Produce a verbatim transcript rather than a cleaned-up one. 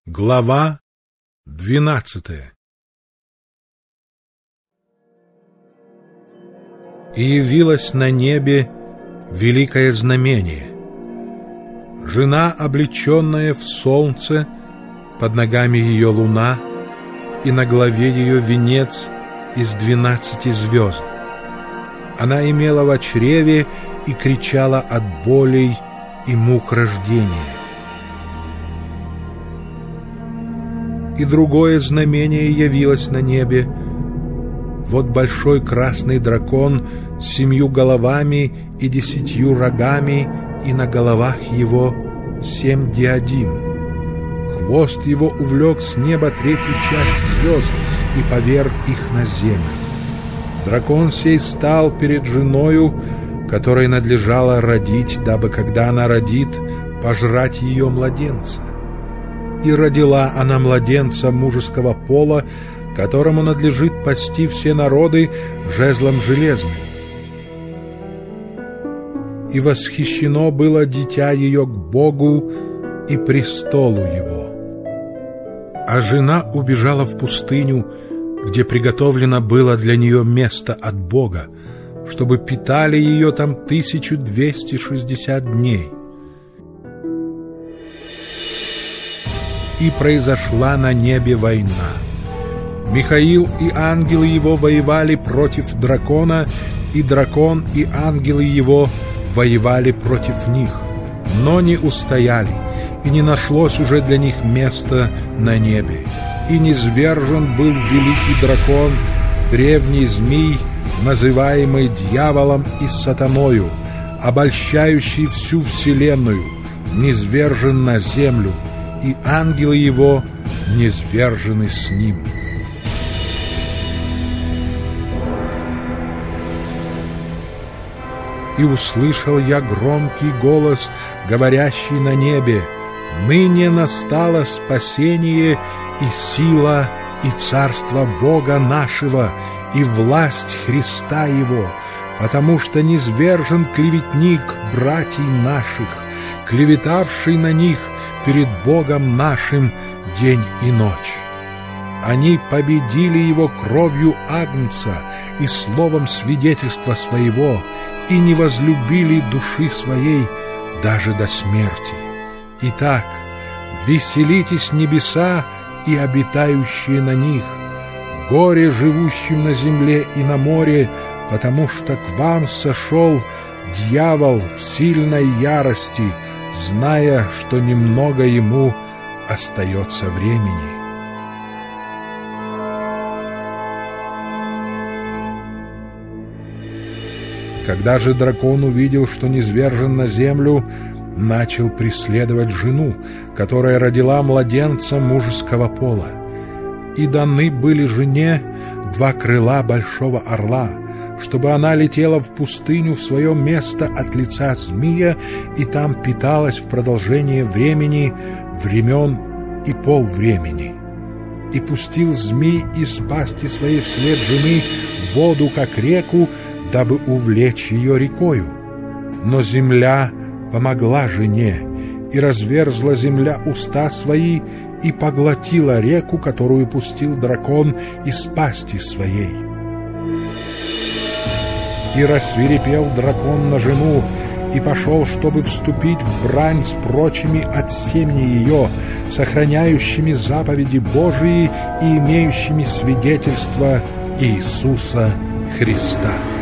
Глава двенадцатая. И явилось на небе великое знамение. Жена, облеченная в солнце, под ногами ее луна, и на голове ее венец из двенадцати звезд. Она имела в чреве и кричала от болей и мук рождения. И другое знамение явилось на небе. Вот большой красный дракон с семью головами и десятью рогами, и на головах его семь диадим. Хвост его увлек с неба третью часть звезд и поверг их на землю. Дракон сей стал перед женою, которой надлежало родить, дабы, когда она родит, пожрать ее младенца. И родила она младенца мужеского пола, которому надлежит пасти все народы жезлом железным. И восхищено было дитя ее к Богу и престолу его. А жена убежала в пустыню, где приготовлено было для нее место от Бога, чтобы питали ее там тысячу двести шестьдесят дней. И произошла на небе война. Михаил и ангелы его воевали против дракона, и дракон и ангелы его воевали против них, но не устояли, и не нашлось уже для них места на небе. И низвержен был великий дракон, древний змей, называемый дьяволом и сатаною, обольщающий всю вселенную, низвержен на землю, и ангелы его низвержены с ним. И услышал я громкий голос, говорящий на небе: «Ныне настало спасение и сила, и царство Бога нашего, и власть Христа Его, потому что низвержен клеветник братьев наших, клеветавший на них перед Богом нашим день и ночь. Они победили его кровью Агнца и словом свидетельства своего, и не возлюбили души своей даже до смерти. Итак, веселитесь небеса и обитающие на них, горе живущим на земле и на море, потому что к вам сошел дьявол в сильной ярости, зная, что немного ему остается времени». Когда же дракон увидел, что низвержен на землю, начал преследовать жену, которая родила младенца мужеского пола. И даны были жене два крыла большого орла, чтобы она летела в пустыню в свое место от лица змея, и там питалась в продолжение времени, времен и полвремени. И пустил змей из пасти своей вслед жены воду, как реку, дабы увлечь ее рекою. Но земля помогла жене, и разверзла земля уста свои, и поглотила реку, которую пустил дракон из пасти своей. И рассвирепел дракон на жену, и пошел, чтобы вступить в брань с прочими от семени ее, сохраняющими заповеди Божии и имеющими свидетельство Иисуса Христа.